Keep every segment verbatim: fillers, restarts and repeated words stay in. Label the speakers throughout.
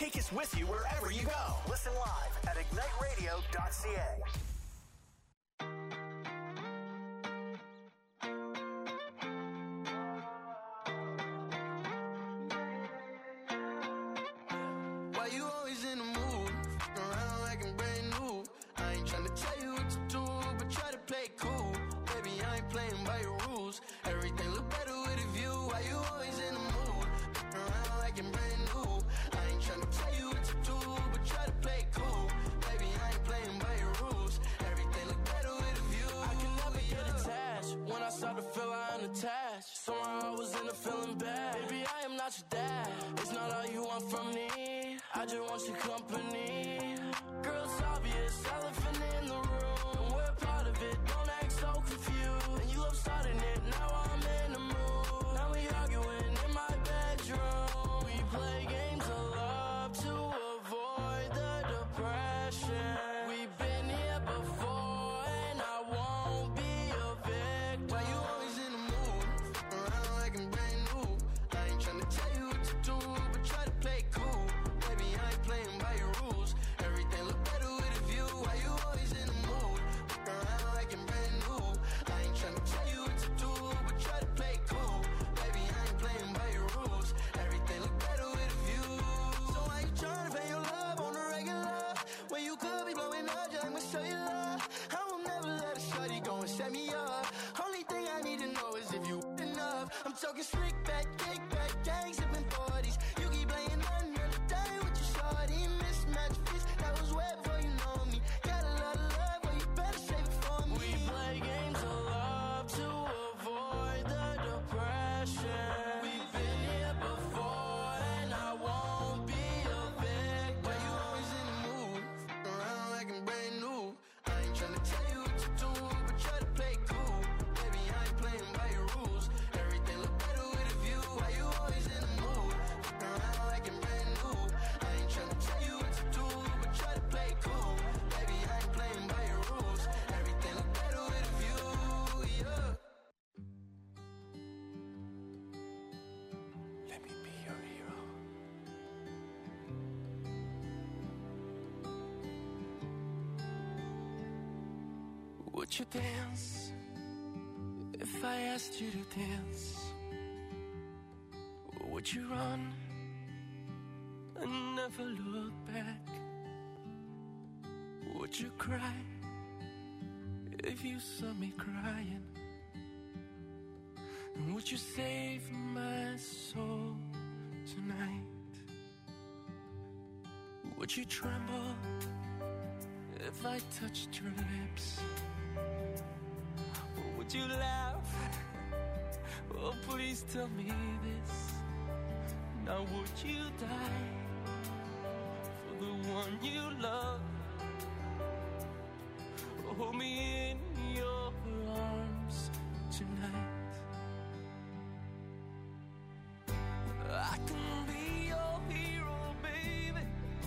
Speaker 1: Take us with you wherever you go. Listen live at ignite radio dot c a.
Speaker 2: Would you dance if I asked you to dance? Or would you run and never look back? Would you cry if you saw me crying? And would you save my soul tonight? Would you tremble if I touched your lips? Or would you laugh? Oh, please tell me this. Now would you die for the one you love? Hold me in your arms tonight. I can be your hero, baby.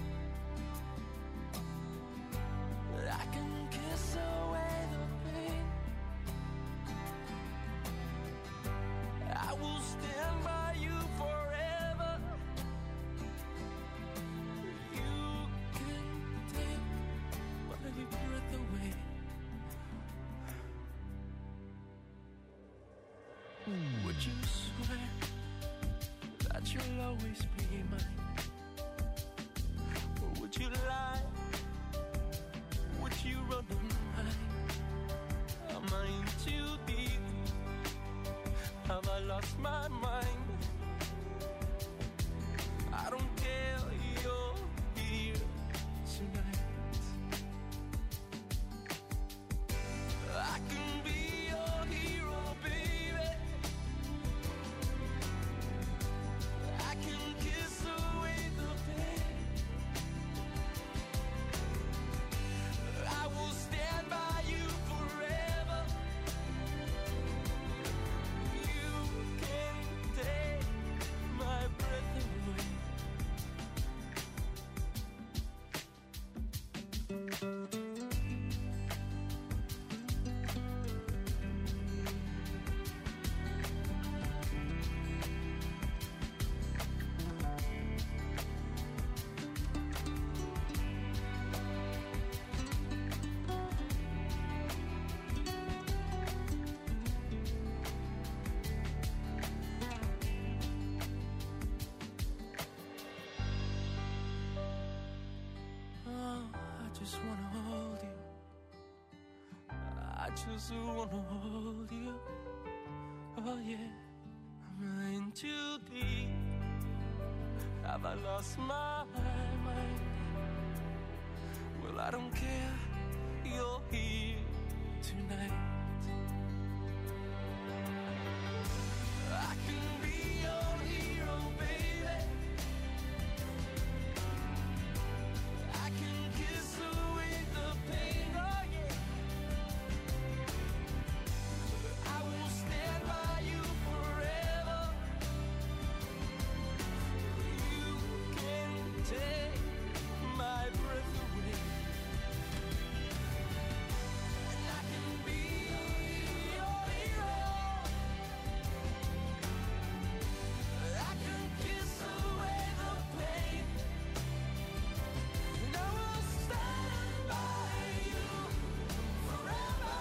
Speaker 2: I can kiss away the pain. I will stand by you forever. You can take my breath away. Would you swear that you'll always be mine? Or would you lie? Would you run and hide? Am I in too deep? Have I lost my mind? I don't care, you're here tonight. I can be your hero, baby. I can kill just wanna hold you. I just wanna hold you. Oh yeah, am I in too deep? Have I lost my mind? Well, I don't care, you're here tonight. I can be your hero, baby. I can kiss away the pain, oh yeah. I will stand by you forever. You can take my breath away. And I can be your hero. I can kiss away the pain. And I will stand by you forever.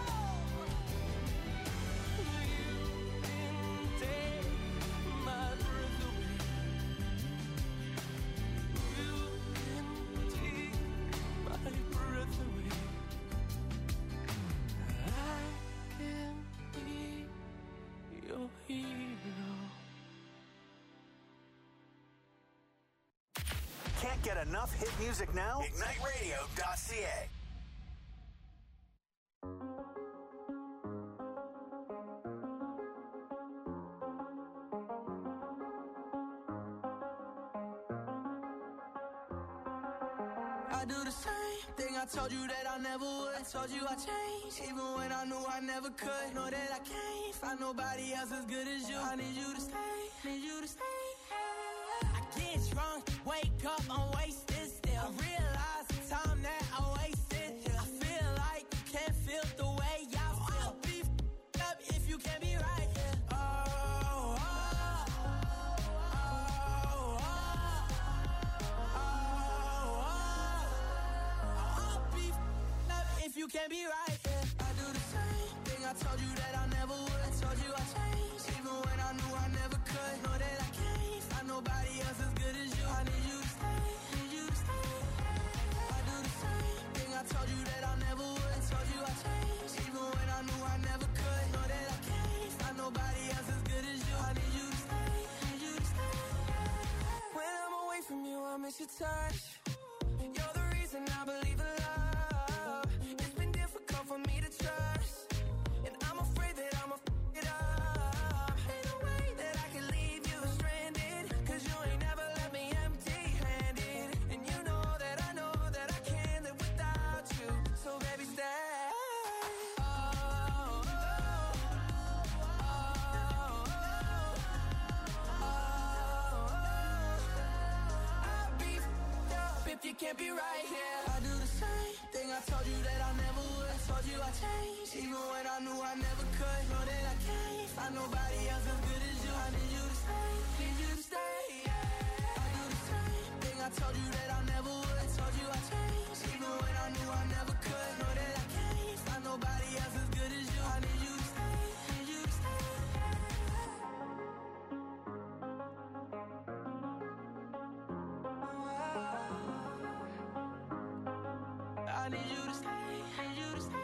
Speaker 2: You can take my breath away. You can take my breath away. I can be your hero.
Speaker 1: Can't get enough hit music now? Ignite Radio dot C A.
Speaker 2: I do the same thing I told you that I never would. I told you I changed, even when I knew I never could. Know that I can't find nobody else as good as you. I need you to stay, need you to stay. I get drunk, wake up, I'm wasted still. I realize the time that I wasted. I feel like you can't feel the way I feel. I'll be f***ed up if you can't be right here. Oh, oh, oh, oh, oh, oh. I'll be f***ed up if you can't be right here. I do the same thing I told you that I never would. I told you I changed, even when I knew I never could. Know that I can't find nobody else as good as you. I need you to stay, need you to stay. I do the same thing I told you that I never would. I told you I changed, even when I knew I never could. Know that I can't find nobody else as good as you. I need you to stay, need you to stay. When I'm away from you, I miss your touch. You're the reason I believe in love. It's been difficult for me to trust, and I'm afraid that I'ma f*** it up. Ain't no way that I can leave you stranded, 'cause you ain't never left me empty-handed. And you know that I know that I can't live without you. So baby, stay. Oh, oh, oh, oh, oh. I'll be f***ed up if you can't be right here. I do the same thing I told you that I never would. I told you I changed, even when I knew I never could. Know that I can't find nobody else as good as you. I need you to stay, need you to stay. I do the same thing I told you that I never would. I told you I changed, even when I knew I never could. Know that I can't find nobody else as good as you. I need you to stay, need you to stay. I need you to stay, need you to stay.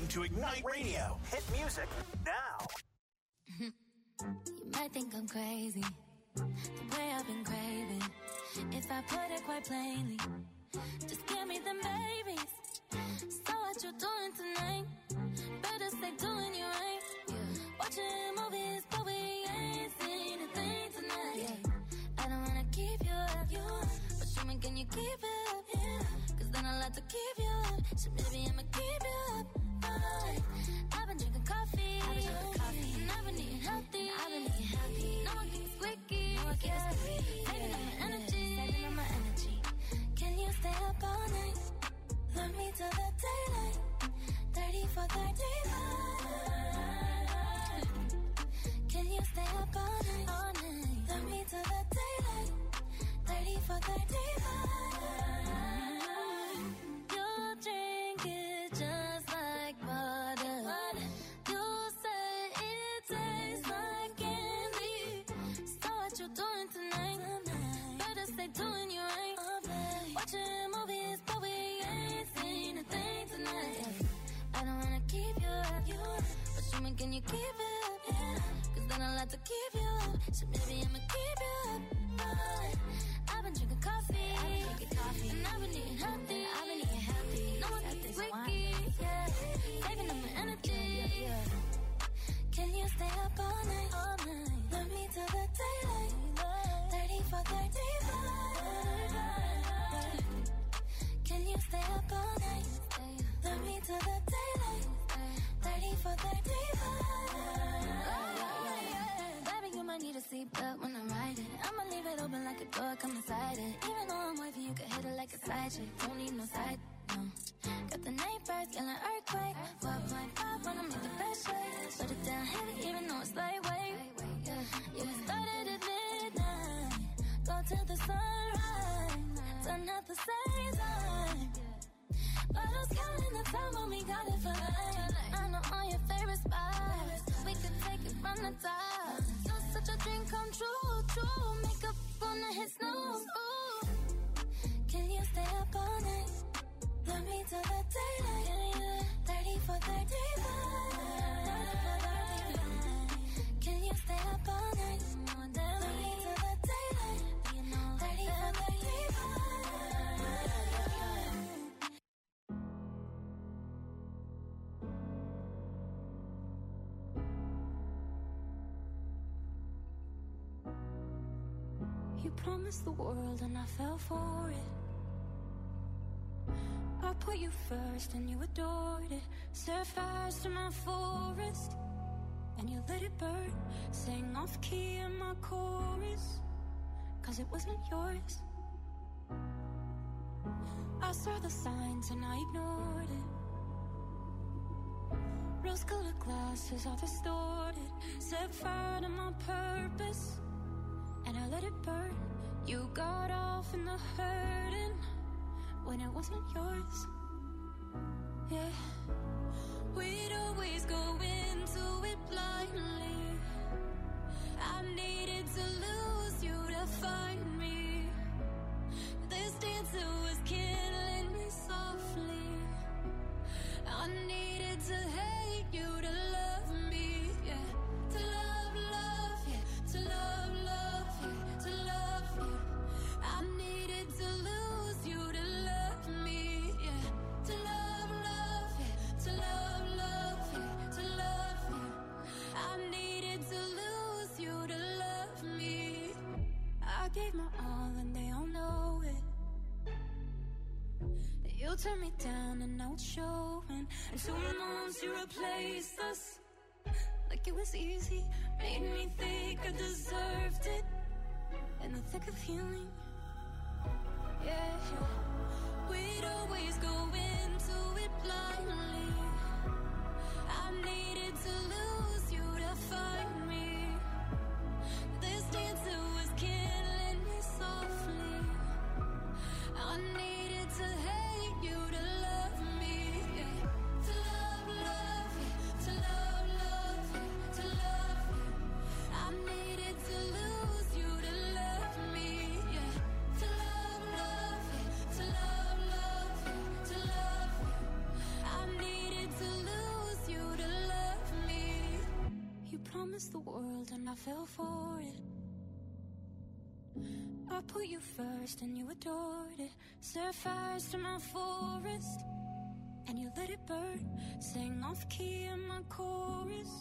Speaker 1: to Ignite Radio. Hit music now.
Speaker 3: You might think I'm crazy, the way I've been craving. If I put it quite plainly, just give me them babies. So what you doing tonight? Better stay doing you right. Yeah. Watching movies, but we ain't seen a thing tonight. Yeah. I don't wanna keep you up, you up. But show me, can you keep it up? Yeah. Cause then I'll have to keep you up. So maybe I'ma keep you up. Right. I've been drinking coffee, I've been drinking coffee, and I've been eating healthy. I've been eating healthy. No one gets squeaky, no one gets squeaky. Saving up my energy, saving up my energy. Can you stay up all night? Love me till the daylight. Thirty for thirty-five. Can you stay up all night? All night. Love me till the daylight. Thirty for thirty-five. You drink it just like water. You say it tastes like candy. So what you doing tonight? Better stay doing you right. Watching movies, but we ain't seen a thing tonight. I don't wanna keep you up, you up. But show me, can you keep it up? Yeah. Cause then I'll have to keep you up. So maybe I'ma keep you up. Right. I've been drinking coffee, I've been drinking coffee, and I've been eating healthy. I've been eating healthy. No one gets squeaky, yeah. Saving up my energy. Yeah, yeah. Can you stay up all night? All night. Love me till the daylight. Thirty for thirty-five. Can you stay up all night? Love me till the daylight. Thirty for thirty-five. Baby, you might need a seatbelt when I'm riding. I'ma leave it open like a door, come inside it. Even though I'm wifey, you can hit it like a side chick. Don't need no side, no. Got the neighbors yelling earthquake. four point five wanna make the best shake. Put it down heavy, even though it's lightweight. Yeah, yeah. Started at midnight, go till the sunrise. Done at the same time. Bottles counting the time when we got it for life. I know all your favorite spots. We could take it from the top. You're such a dream come true, true. Makeup gonna hit snooze. Ooh. Can you stay up all night? Love me till the daylight. Thirty for thirty-five. Can you stay up all night? Love me till the daylight. Thirty for thirty-five. You promised the world and I fell for it. I put you first and you adored it. Set fires to my forest and you let it burn. Sang off key in my chorus, cause it wasn't yours. I saw the signs and I ignored it. Rose-colored glasses all distorted. Set fire to my purpose and I let it burn. You got off in the hurting when it wasn't yours. Yeah. We'd always go into it blindly. I needed to lose you to find me. This dancer was killing me softly. I needed to hate you to love me. Yeah. To love, love, yeah. To love, love, yeah. To love you. I needed to lose you to love me. Yeah. To love, love, yeah. To love, love, yeah. To love you. I needed to lose you to love me. I gave my all and they all know it. You turned me down and now it's showing. And two months you replaced us like it was easy. Made me think I deserved it in the thick of healing. Yeah, we'd always go into it blindly. I needed to lose you to find me. This dancer was killing me softly. I needed to hate you to love me. Yeah. To love, love, yeah. To love, love, yeah. To love you. I needed to lose you to love me. Yeah. To love, love, yeah. To love, love, yeah. To love you. I needed to lose fell for it. I put you first and you adored it. Set fires to my forest and you let it burn. Sang off key in my chorus.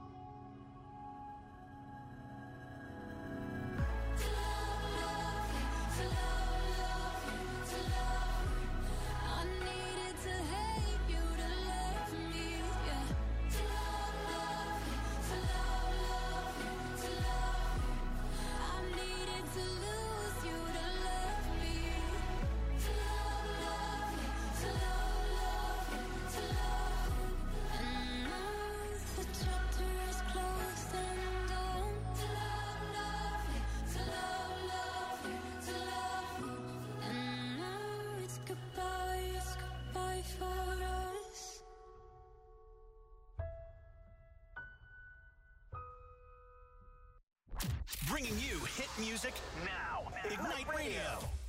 Speaker 3: To love, love you, to love, love you, to love. I needed to hate you to love me, yeah. To love, love you, to love, love you, to love. I needed to lose you to love me. To love, love you, to love, love you, to love. And now the chapter is closed and done. To love, love you, to love, love you, to love. And now it's goodbye, it's goodbye for us.
Speaker 1: Bringing you hit music now. Ignite Radio.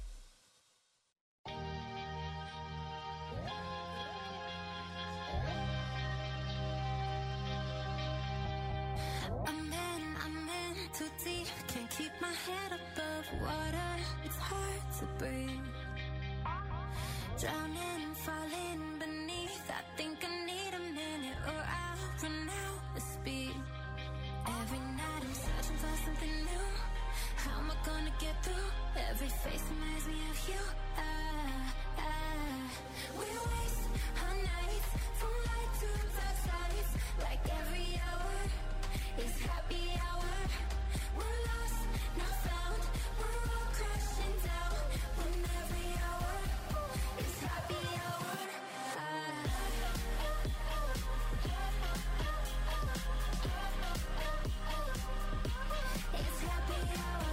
Speaker 3: I'm in, I'm in too deep. Can't keep my head above water. It's hard to breathe. Drowning, falling beneath. I think I need a minute or I'll run out of speed. Every night I'm searching for something new. How am I gonna get through? Every face reminds me of you. Ah, ah. We waste our nights from light to dark sides. Like every hour is happy hour. We're lost, not found. We're all crashing down. When every hour is happy hour. Ah. It's happy hour.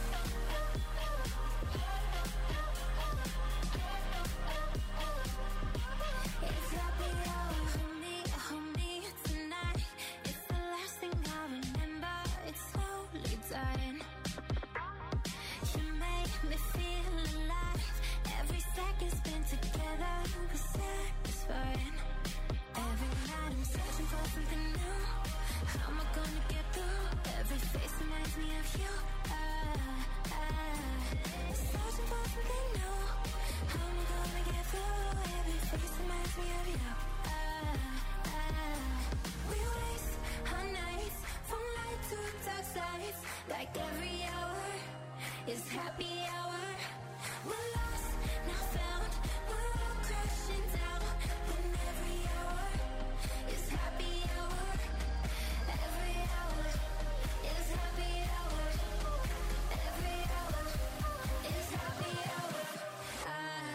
Speaker 3: It's happy hour. Hold me, hold me tonight. It's the last thing I remember. It's slowly dying. You make me feel alive. Every second spent together was satisfying. Every night I'm searching for something new. How am I gonna get through? Every face reminds me of you. Ah, ah. Searching for something new. How am I gonna get through? Every face reminds me of you. Ah, ah. We waste our nights from light to dark sides. Like every hour is happy hour. We're lost, not found. We're all crashing down. When every hour is happy hour. Every hour is happy hour. Every hour is happy hour. Ah.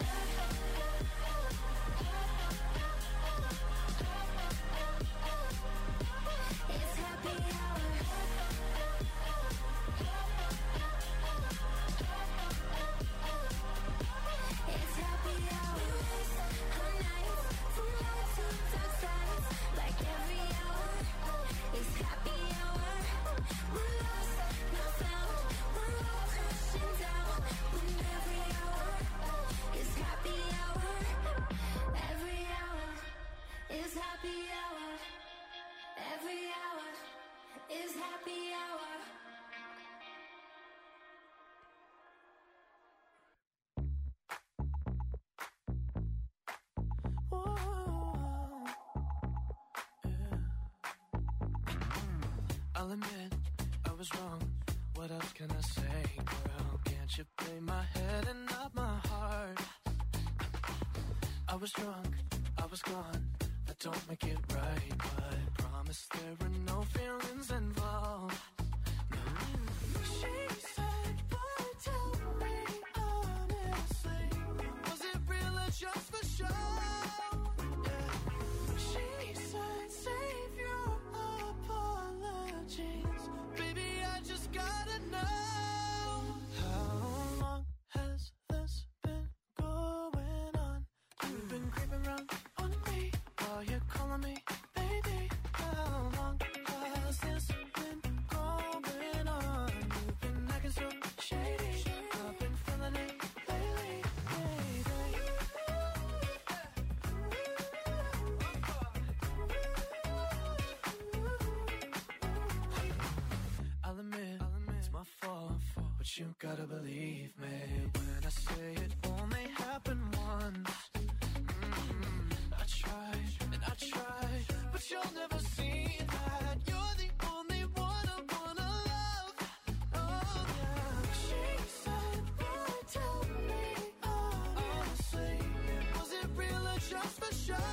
Speaker 3: It's happy hour. It's happy hour. Our nights from light to dark sides. Like every hour is happy hour. We're lost, not found. We're all crashing down. When every hour is happy hour. Every hour is happy hour. Every hour is happy hour.
Speaker 4: I'll admit I was wrong. What else can I say, girl? Can't you play my head and not my heart? I was drunk, I was gone. That don't make it right, but promise there were no feelings involved. No. She said, boy, tell me honestly, was it real or just for show? Yeah. She said, save your apologies. Baby, I just gotta know. How long has this been going on? You've been creeping around on me while you're calling me baby. How long has this been going but you gotta believe me when I say it only happened once. Mm-hmm. I tried and I tried, but you'll never see that. You're the only one I wanna love. Oh yeah. She said, boy, tell me honestly, was it real or just for show?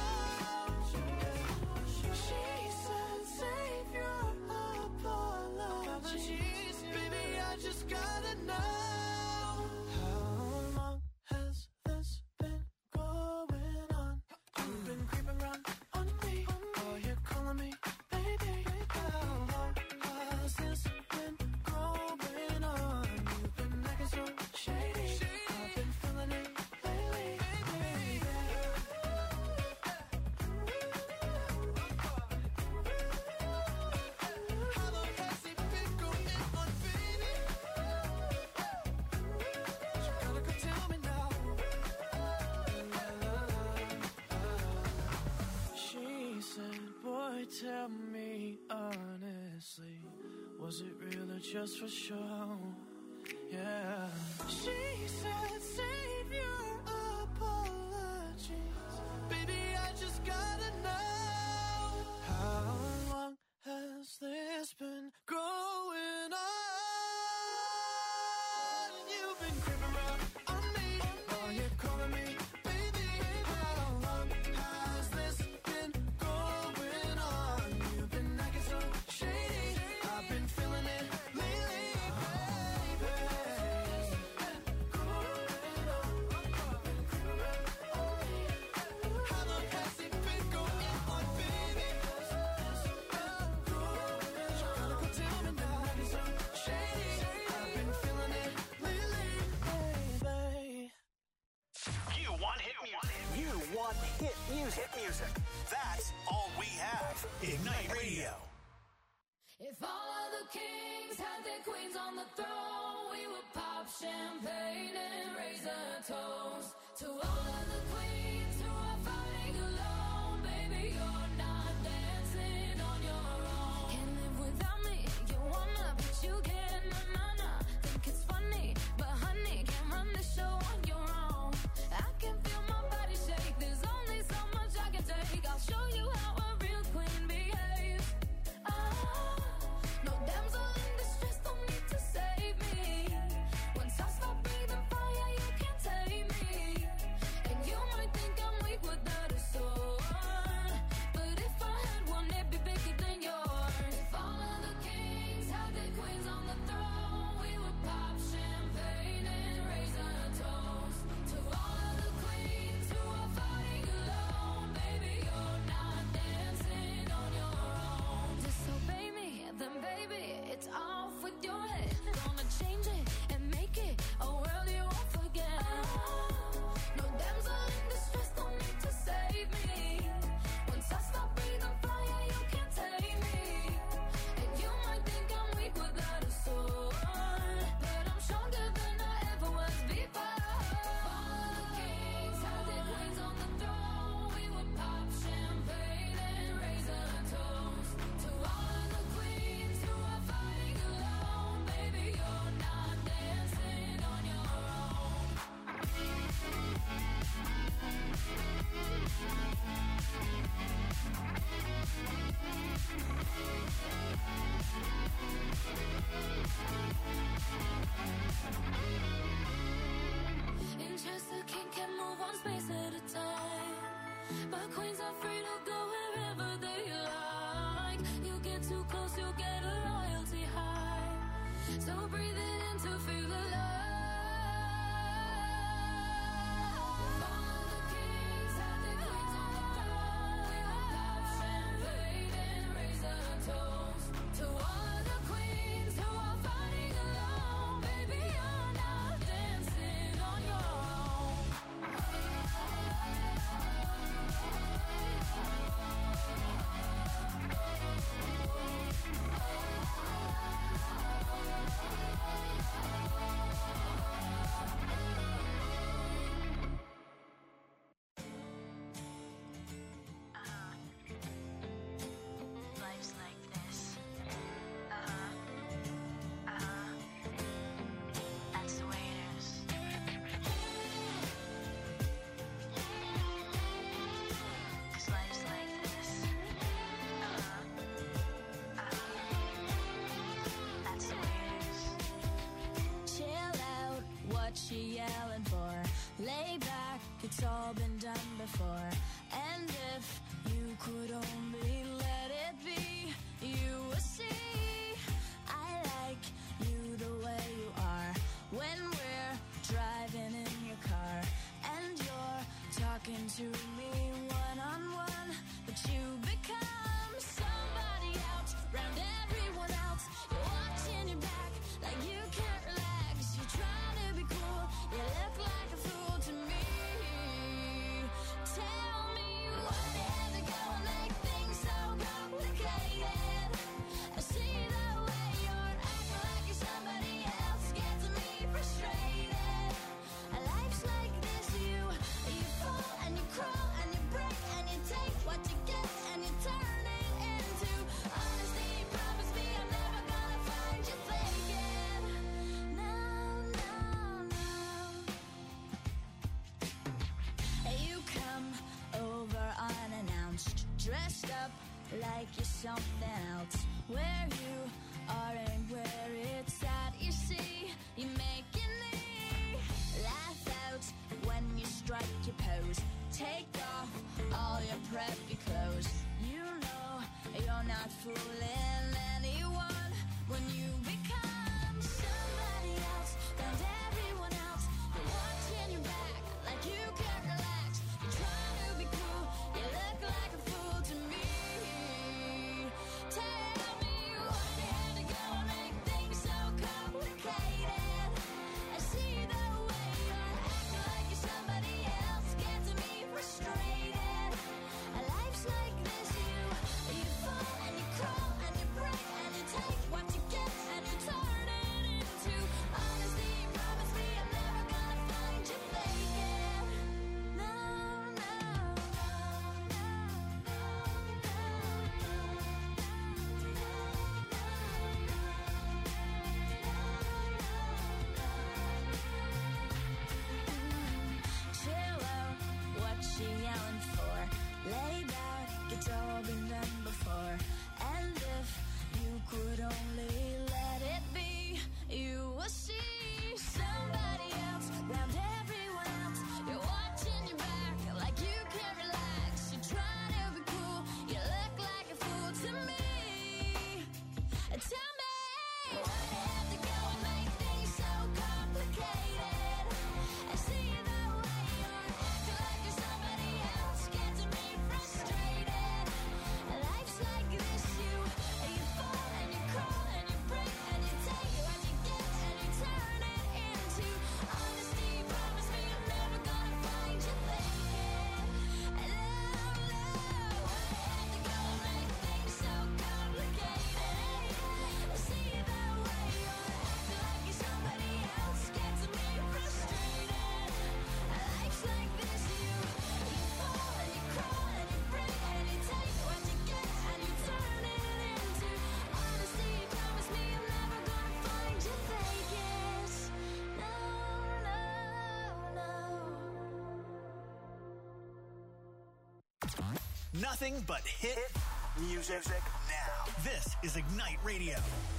Speaker 4: She said, save your apologies, baby, I just gotta know. How long has this been going on? You've been creeping around on me, oh, you're calling me baby. How long has this been going on? You've been acting so shady, I've been feeling it lately, baby. How long has it been going on, baby? You gotta go tell me now. She said, boy, tell me honestly, was it real or just for show? Yeah. She said, save your apologies, baby, I just gotta know. How long has this been going on? You've been creeping around on me, oh, you're calling me baby. How long has this been going on? You've been acting so shady, I've been feeling it lately, baby. How long has it been going on, baby? You gotta go tell me now. So shady, I've been feeling it lately, baby.
Speaker 1: You want hit music. You want hit music. Hit music. That's all we have. Ignite Radio.
Speaker 3: If all of the kings had their queens on the throne, we would pop champagne and raise a toast to all of the queens who are fighting alone. Baby, you're not dancing on your own. Can't live without me, you wanna, but you can't. Na na na, think it's funny, but honey, can't run the show on your own. I can feel my body shake. There's only so much I can take. I'll show you how a real queen behaves. Ah, no damsel in distress, don't need to save me. Once I stop breathing fire, you can't take me.
Speaker 5: it's all been done before. And if you could only let it be, you would see I like you the way you are. When we're driving in your car and you're talking to me one-on-one, but you become somebody else round everyone else. You're watching your back like you can't relax. You're trying to be cool, you look like a fool to me. Tell me why they have to go and make things so complicated. I see the way you're acting like you're somebody else, gets me frustrated. Life's like this, you you fall and you crawl and you break and you take what you get and you turn it into honesty. Promise me I'm never gonna find you faking. No, no, no. You come over unannounced, dressed up like you're something else. Where you are and where it's at, you see, you're making me laugh out when you strike your pose. Take off all your preppy clothes. You know you're not fooling anyone when you become somebody else and everyone else. You're watching your back like you can't relax. You're trying to be cool, you look like a fool to me. Tell me why they had to go and make things so complicated. I see the way you're acting like you're somebody else, gets me frustrated. Life's like this, you you fall and you crawl and you break and you take what you get and you turn it into honesty. Promise me I'm never gonna find you faking. No, no, chill out, what you yelling for? Lay back, it's all been done before. And if you could only let it be, you will see somebody else round everyone else. You're watching your back like you can't relax. You're trying to be cool, you look like a fool to me. Tell me why they have to go and make things so complicated. I see the way you're acting like you're somebody else, gets me frustrated. Life's like this, you you fall and you crawl and you break and you take what you get and you turn it into honesty. Promise me I'm never gonna find you faking. Love, love, why they have to go and make things so complicated. I see the way you're acting like you're somebody else, gets me frustrated. Life's like this, you you fall and you crawl and you break and you take what you get and you turn it into honesty. Promise me I'm never gonna find you faking. No, no, no.
Speaker 1: Nothing but hit music now. This is Ignite Radio.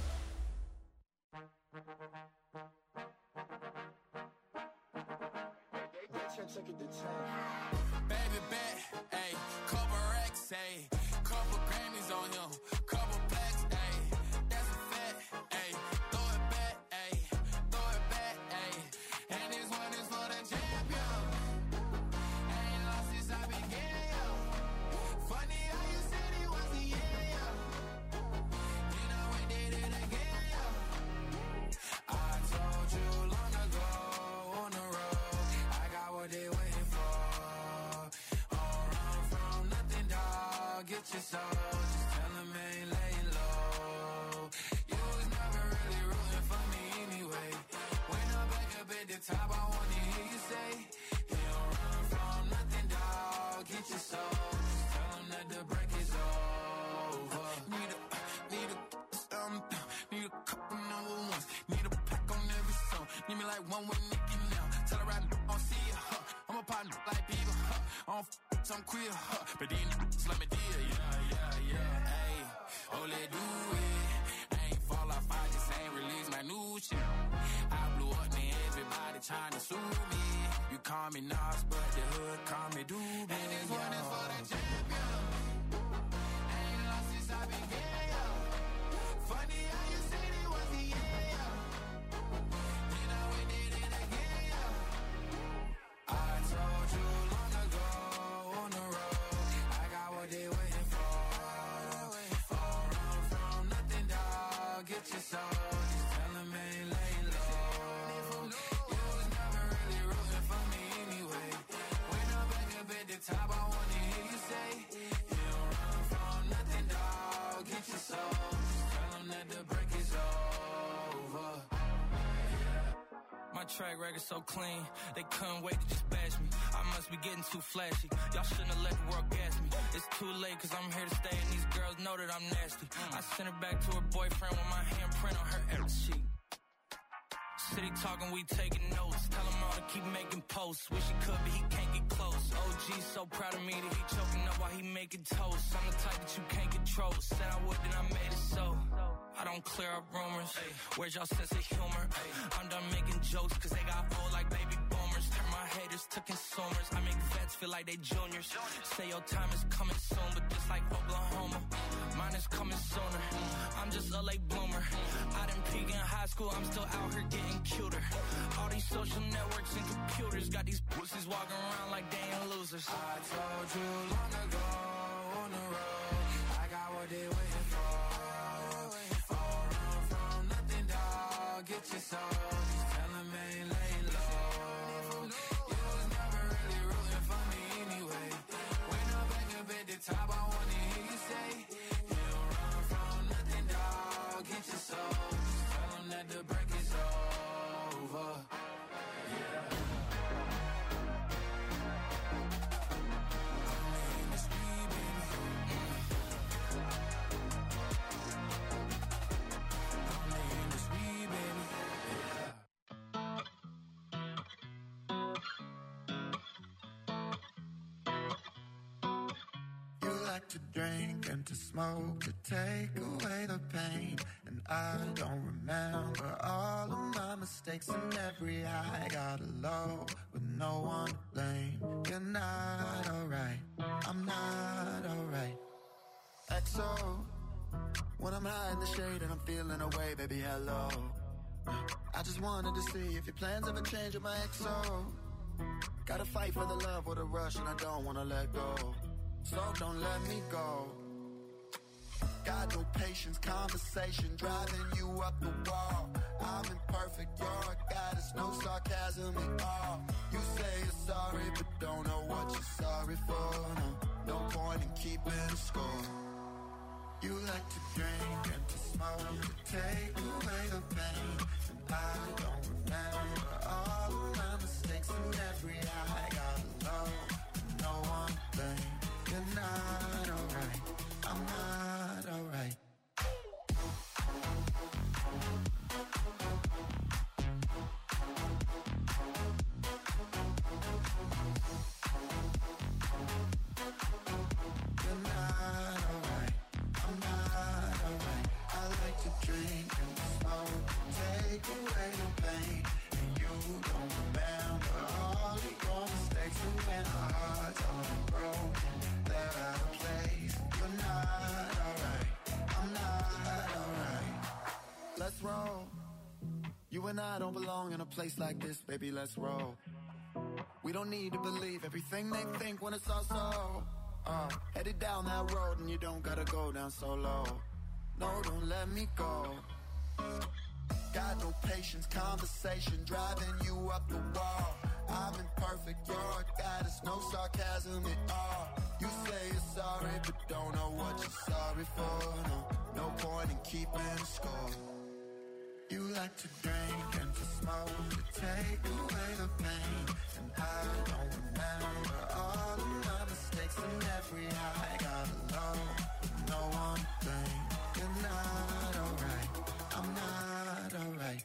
Speaker 6: Baby bet, ayy, couple racks, ayy, couple Grammys on him, couple blacks, ayy, that's a fact, ayy, throw it back, ayy, throw it back, ayy, and this one is for the champion. Ain't lost since I began, yo. Funny how you said it was the end, yo. You know we did it again, yo. I told you long ago on the road, I got what they waiting for. All run from nothing, dog. Get your soul, just tell them ain't laying low. You was never really rooting for me anyway. When I'm back up at the top, I wanna hear you say, you don't run from nothing, dog. Get your soul, just tell them that the break is over. Need a, need a, um, need a couple number ones. Need a pack on every song. Need me like one with Nicki now. Tell her I don't see ya, huh. I'm a partner like Bieber, huh. I don't f*** some queer, huh. But these niggas let me deal, yeah, yeah, yeah, ayy. Oh, let do it. I ain't fall off, I just ain't release my new shit. I blew up, man, everybody trying to sue me. You call me Nas, but the hood your soul. Just tell him ain't laying low. You was never really rooting for me anyway. When I'm back up at the top, I wanna hear you say, you don't run from nothing, dog. Get your soul. Just tell him that the break is over.
Speaker 4: My track record so clean, they couldn't wait to just bash me. I must be getting too flashy. Y'all shouldn't have let the world gas me. It's too late cause I'm here to stay and these girls know that I'm nasty. I sent her back to her boyfriend with my handprint on her every sheet. City talking, we taking notes. Tell him all to keep making posts. Wish he could, but he can't get close. O G's so proud of me that he choking up while he making toast. I'm the type that you can't control. Said I would, then I made it so. I don't clear up rumors. Where's y'all sense of humor? I'm done making jokes cause they got old like baby boomers. Turn my haters to consumers. I make vets feel like they juniors. Say your time is coming soon, but just like Oklahoma, mine is coming sooner. I'm just a late bloomer. I didn't peak in high school, I'm still out here getting cuter. All these social networks and computers got these pussies walking around like they ain't losers.
Speaker 6: I told you long ago on the road, I got what they waiting for. All run from nothing, dog. Get your soul. Just tell them ain't laying low. You was never really rooting for me anyway. When I'm back up at the top, I wanna hear you say, you don't run from nothing, dog. Get your soul. Just tell them that the break is over. Yeah.
Speaker 7: To drink and to smoke to take away the pain, and I don't remember all of my mistakes, and every high got a low with no one to blame. You're not alright, I'm not alright. X O, when I'm high in the shade and I'm feeling away, baby, hello. I just wanted to see if your plans ever change with my X O. Gotta fight for the love or the rush, and I don't wanna let go. So don't let me go. Got no patience, conversation driving you up the wall. I'm imperfect, you're a goddess, no sarcasm at all. You say you're sorry, but don't know what you're sorry for. No, no point in keeping score. You like to drink and to smoke to take away the pain, and I don't remember all of my mistakes, and every high got low, no one blame. You're not alright, I'm not alright. You're not alright, I'm not alright. I like to drink and smoke, take away the pain, and you don't remember all of your mistakes, and when our hearts are broken, they're out of place. You're not alright, I'm not alright. Let's roll. You and I don't belong in a place like this, baby, let's roll. We don't need to believe everything they think when it's all so. Uh, headed down that road and you don't gotta go down so low. No, don't let me go. Got no patience, conversation driving you up the wall. I'm imperfect, you're a goddess, no sarcasm at all. You say you're sorry, but don't know what you're sorry for. No, no point in keeping score. You like to drink and to smoke to take away the pain, and I don't remember all of my mistakes, and every high got a low, no one blame. You're not alright, I'm not alright.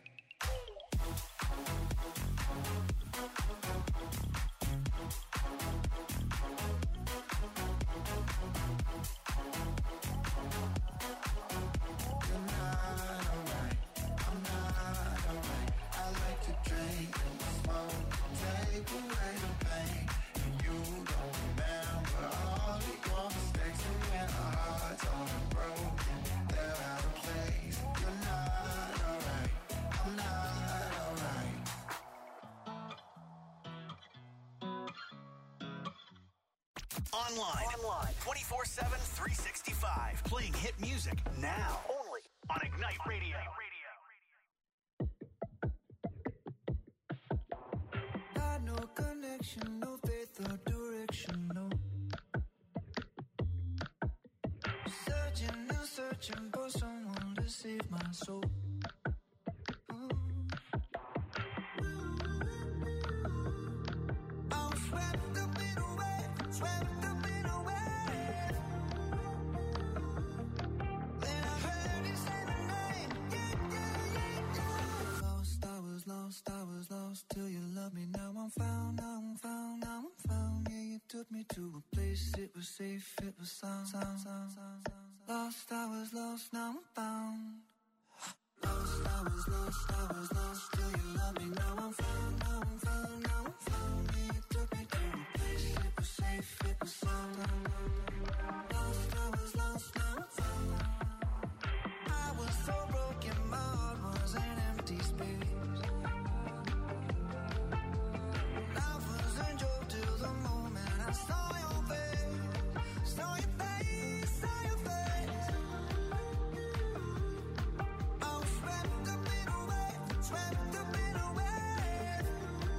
Speaker 1: Online. Online. twenty-four seven, three sixty-five. Playing hit music now. Only on Ignite Radio.
Speaker 2: Got no connection, no faith or direction, no. Searching and searching for someone to save my soul. Ooh. I'm swept up in a wave, swept up in a wave. Then I heard you say my name, yeah, yeah, yeah, yeah. Lost, I was lost, I was lost till you loved me. Now I'm found, now I'm found, now I'm found. Yeah, you took me to a place, it was safe, it was sound, sound, sound, sound, sound. Lost, I was lost, now I'm found. Lost, I was lost, I was lost till you loved me. Now I'm found, now I'm found, now I'm found. Yeah, you took me to a place, it was safe, it was sound. Lost, I was lost, now I'm found. I was so broken, my heart was an empty space. Life was a joke till the moment I saw your face, saw your face, saw your face. I was swept up in a wave, swept up in a wave.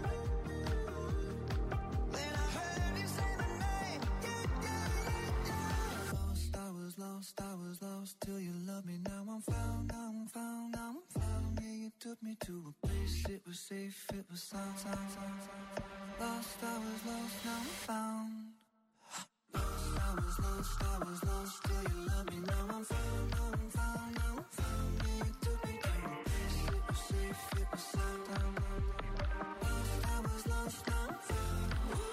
Speaker 2: Then I heard you say my name, yeah, yeah, yeah, yeah. Lost, I was lost, I was lost till you loved me. Now I'm found, now I'm found, now I'm found. Yeah, you took me to a place, it was safe, it was sound, sound, sound, sound. Lost, I was lost, now I'm found. Lost, I was lost, I was lost till you loved me. Now I'm found, now I'm found, now I'm found. Yeah, you took me to a place, it was safe, it was sound. Lost, I was lost, now I'm found.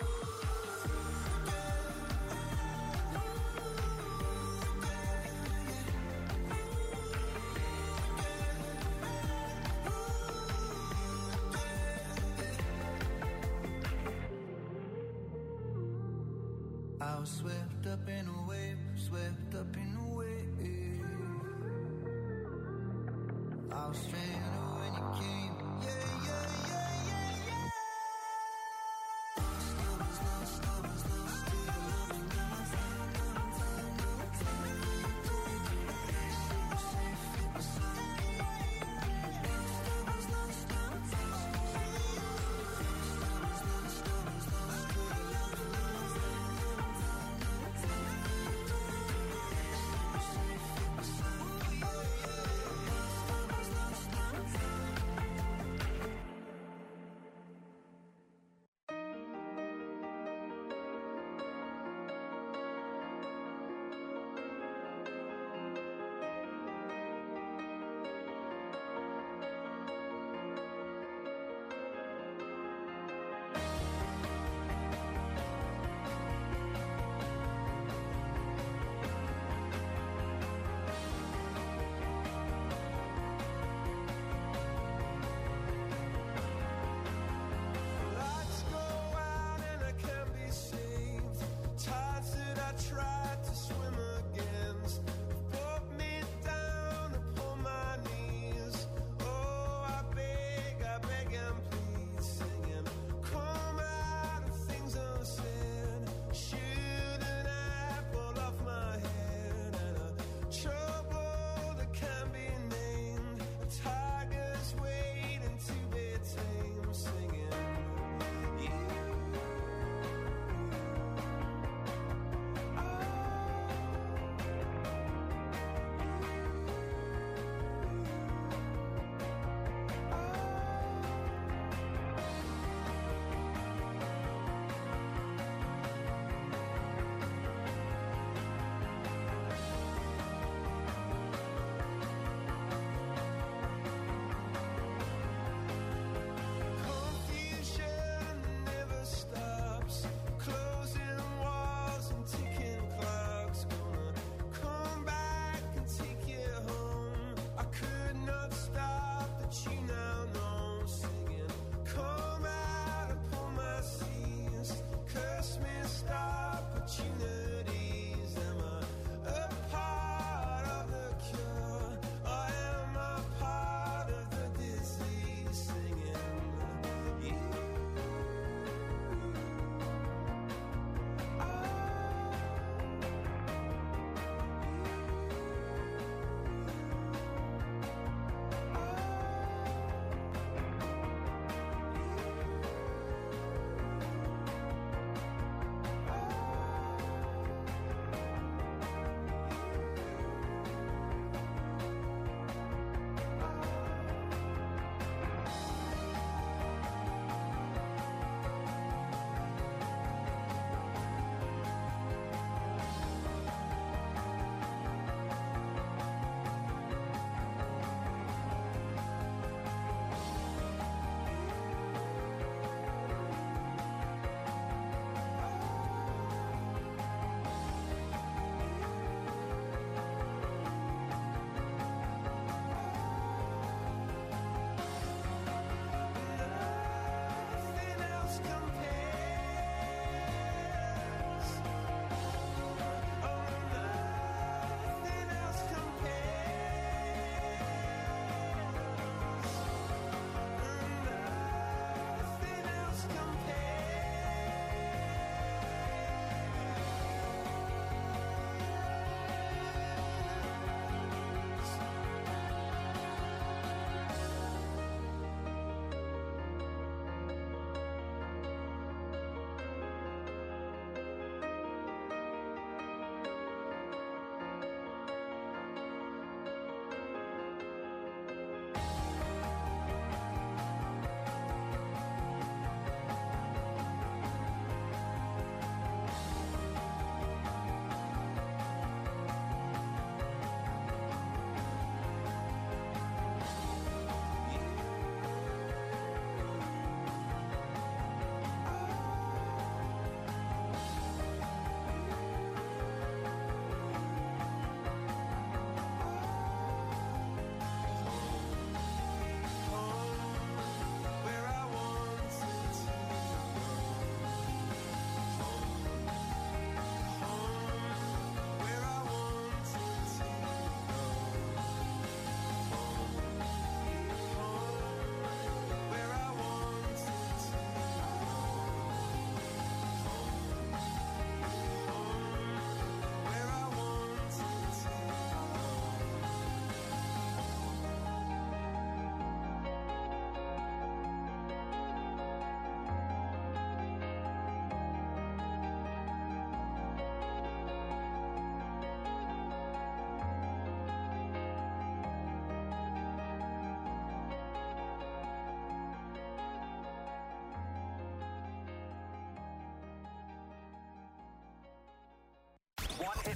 Speaker 2: I was swept up in a wave, swept up in a wave. I was stranded when you came, yeah, yeah, yeah, yeah, yeah. Lost, I was lost, I was lost till you loved me. Now I'm found, now I'm found, now I'm found. You took me to a place, it was safe, it was sound. Lost, I was lost, now I'm found. Lost, I was lost, I was lost till you loved me. Now I'm found, now I'm found, now I'm found. You took me to a place, it was safe, it was sound. Lost, I was lost, now I'm found.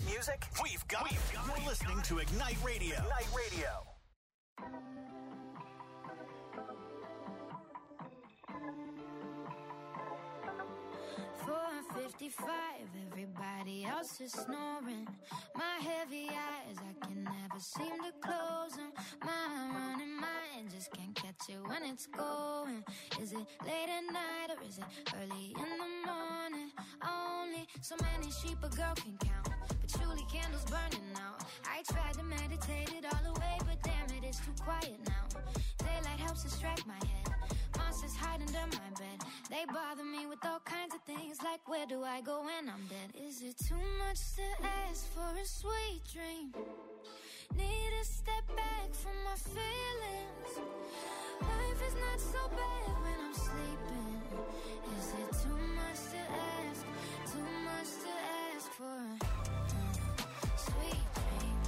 Speaker 1: music? We've got it. You're listening to Ignite Radio. Ignite Radio.
Speaker 3: four fifty-five, everybody else is snoring. My heavy eyes, I can never seem to close them. My running mind just can't catch it when it's going. Is it late at night or is it early in the morning? Only so many sheep a girl can count, but surely candles burning out. I tried to meditate it all away, but damn it, it's too quiet now. Daylight helps distract my head. Monsters hide under my bed. They bother me with all kinds of things, like where do I go when I'm dead? Is it too much to ask for a sweet dream? Need to step back from my feelings. Life is not so bad when I'm sleeping. Is it too much to ask? Too much to ask for a uh, sweet dream?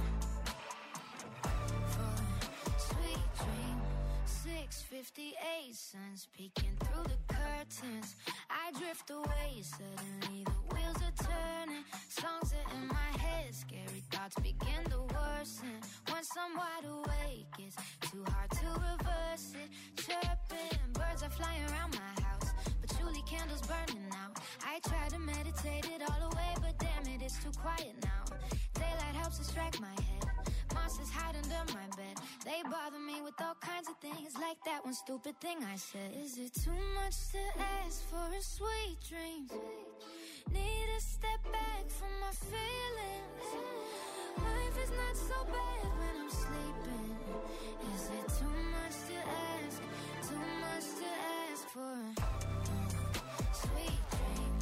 Speaker 3: For a sweet dream. six fifty-eight, sun's peeking through the curtains. I drift away, suddenly the wheels are turning. Songs are in my head, scary thoughts begin to worsen. Once I'm wide awake, it's too hard to reverse it. Chirping, birds are flying around my house, but surely candles burning out. I try to meditate it all away, but damn it, it's too quiet now. Daylight helps distract my head. Monsters hide under my bed. They bother me with all kinds of things, like that one stupid thing I said. Is it too much to ask for a sweet dream? Need to step back from my feelings. Life is not so bad when I'm sleeping. Is it too much to ask? Too much to ask for a uh, sweet dream?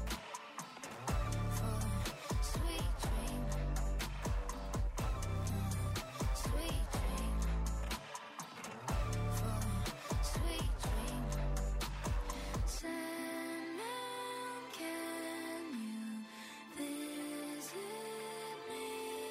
Speaker 3: For a sweet dream. Sweet dream. For a sweet dream. Sandman, can you visit me?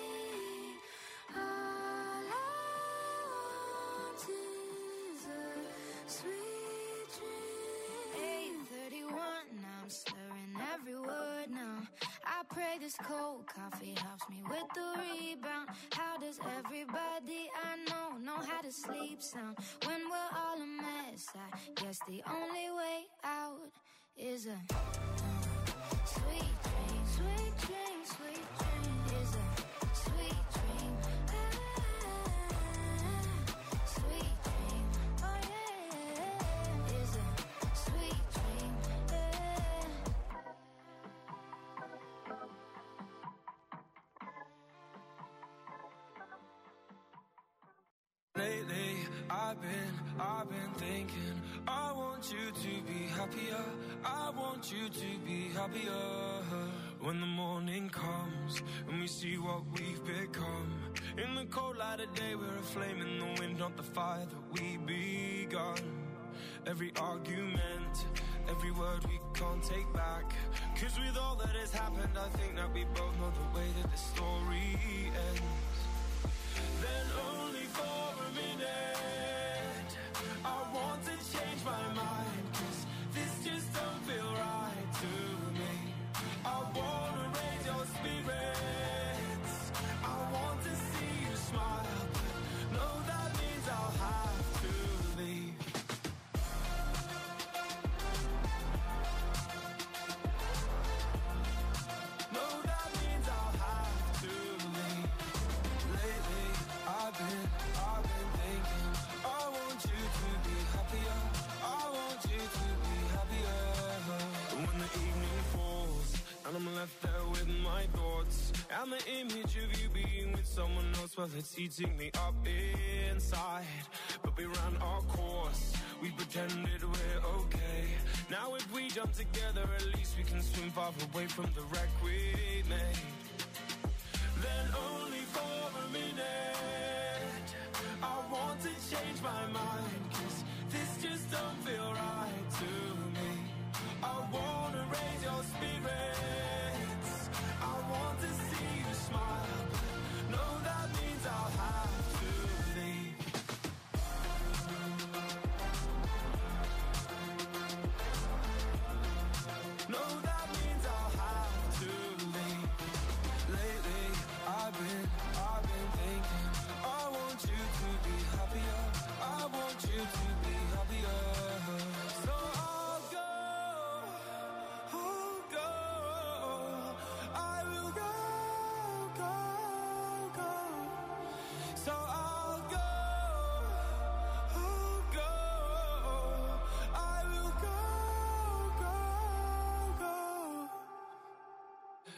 Speaker 3: All I want is a sweet dream. eight thirty-one, now I'm slurring every word now. I pray this cold coffee helps me with the rebound. How does everybody I know know how to sleep sound? When we're all a mess, I guess the only way out is a uh, sweet dream. Sweet dream, sweet dream is a sweet dream. Ah, sweet dream, oh yeah, is a sweet dream. Yeah.
Speaker 4: Lately, I've been, I've been thinking, I want you to be happier, I want you to be happier. When the morning comes, and we see what we've become. In the cold light of day, we're a flame in the wind, not the fire that we begun. Every argument, every word we can't take back. Cause with all that has happened, I think that we both know the way that the story ends. Then only for a minute, I want to change my mind, cause this just don't feel right to me. I wanna raise your spirits, I want to see you smile, but no, that means I'll have to leave. No, that means I'll have to leave. Lately, I've been, I've been thinking, I want you to be happier, I want you to be happier. When the evening falls, and I'm left there with my thoughts, and the image of you being with someone else, well, it's eating me up inside. But we ran our course, we pretended we're okay. Now if we jump together, at least we can swim far away from the wreck we made. Then only for a minute, I want to change my mind, cause this just don't feel right to me. I wanna raise your spirits, I want to see you smile, but no, that means I'll have to leave. No, that means I'll have to leave. Lately,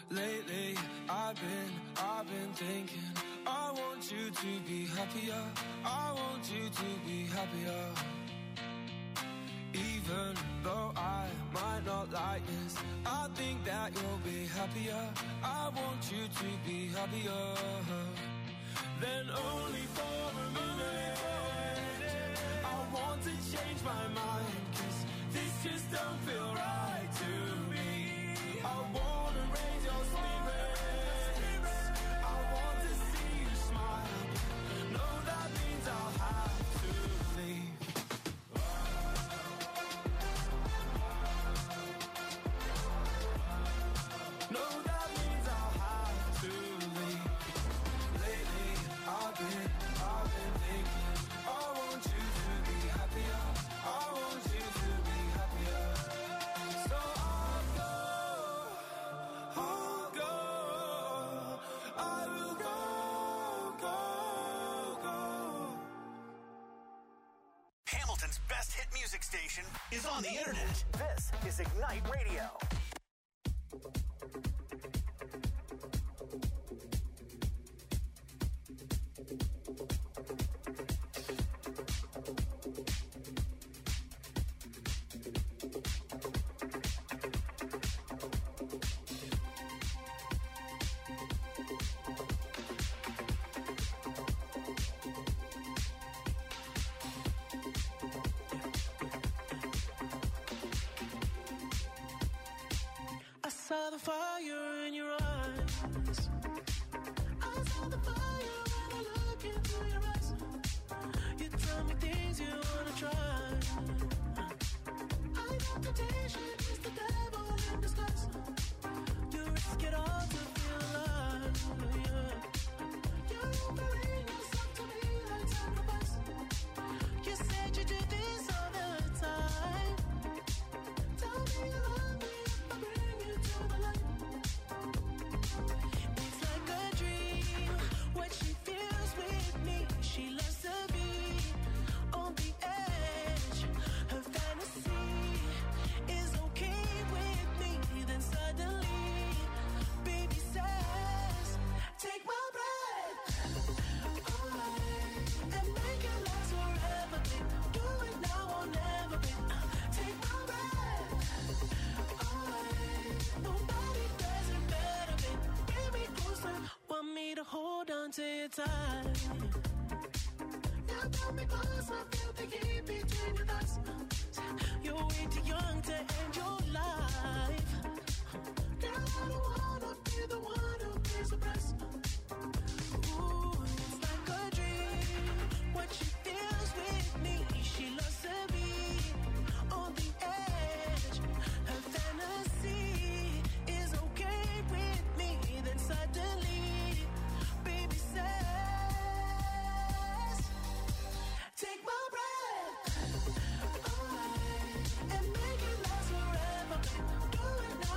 Speaker 4: lately I've been, I've been thinking I want you to be happier, I want you to be happier. Even though I might not like this, I think that you'll be happier, I want you to be happier. Then only for a minute I want to change my mind, 'cause this just don't feel right to me. I wanna raise your spirits, I want to see you smile. No, that means I'll have to leave. No, that means I'll have to leave. Lately I've been, I've been thinking I want you to be happier, I want you to be happier. So I'll go, I'll go, I will go, go, go.
Speaker 1: Hamilton's best hit music station is on the internet. This is Ignite Radio.
Speaker 4: I saw the fire in your eyes, I saw the fire when I look into your eyes. You tell me things you wanna try. I know temptation is the devil in disguise. You risk it all to feel alive, yeah. You're offering yourself to me like sacrifice. You said you do this all the time. Tell me you love me if I bring you to the light. It's like a dream, what she feels with me. She loves to be on the edge. Her fantasy is okay with me. Then suddenly, baby says, take my breath away and make it last forever, babe. Do it now or never, babe. Take my breath away. Nobody does it better, babe. Bring me closer. Want me to hold on to your tight. Now pull me closer, feel the heat between your thighs. You're way too young to end your life. Girl, I don't wanna be the one who pays the price. Ooh, it's like a dream, what she feels with me. She loves to be on the edge. Her fantasy is okay with me. Then suddenly, baby says, take my breath away and make it last forever. Do it now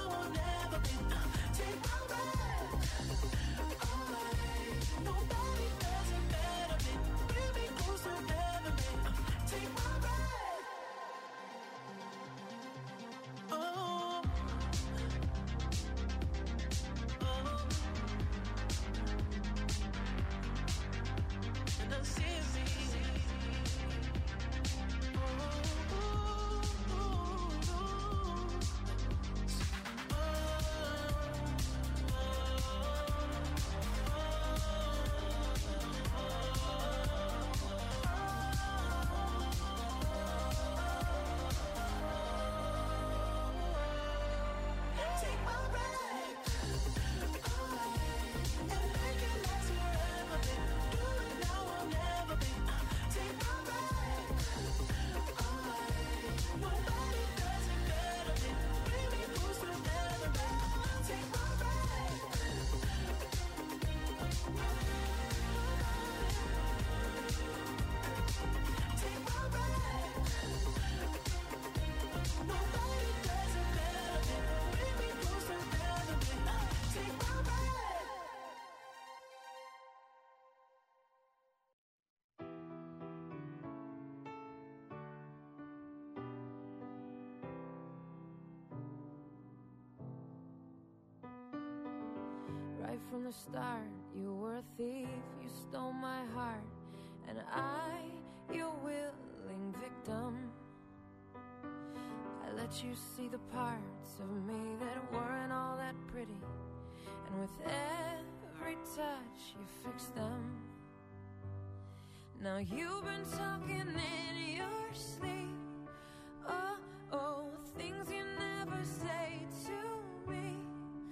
Speaker 8: right from the start. You were a thief, you stole my heart, and I, your willing victim. I let you see the parts of me that weren't all that pretty, and with every touch you fixed them. Now you've been talking in your sleep,